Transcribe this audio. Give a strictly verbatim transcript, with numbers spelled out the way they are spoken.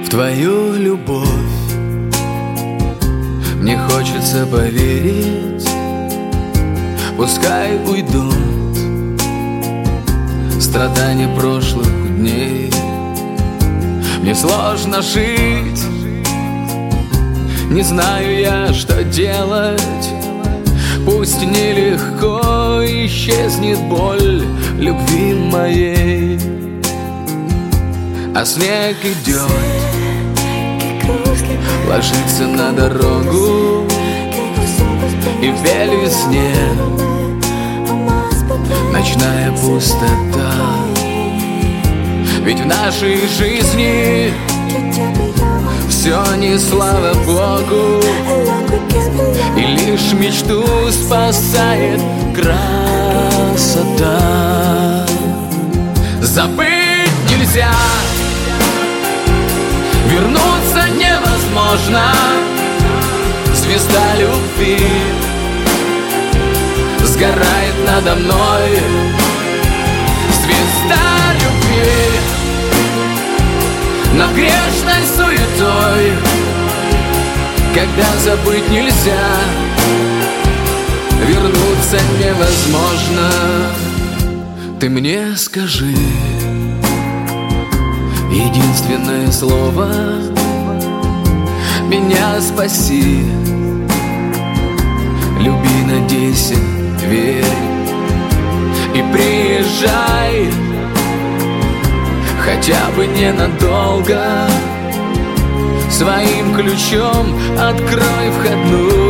в твою любовь. Мне хочется поверить, пускай уйдут страдания прошлых дней. Мне сложно жить, не знаю я, что делать. Пусть нелегко исчезнет боль любви моей, а снег идет, ложится на дорогу, и в весне ночная пустота. Ведь в нашей жизни все не слава Богу, и лишь мечту спасает красота. Забыть нельзя, вернуться невозможно. Звезда любви сгорает надо мной. Звезда любви над грешной суетой. Когда забыть нельзя, вернуться невозможно. Ты мне скажи единственное слово, меня спаси. Люби, надейся, верь и приезжай, хотя бы ненадолго. Своим ключом открой входную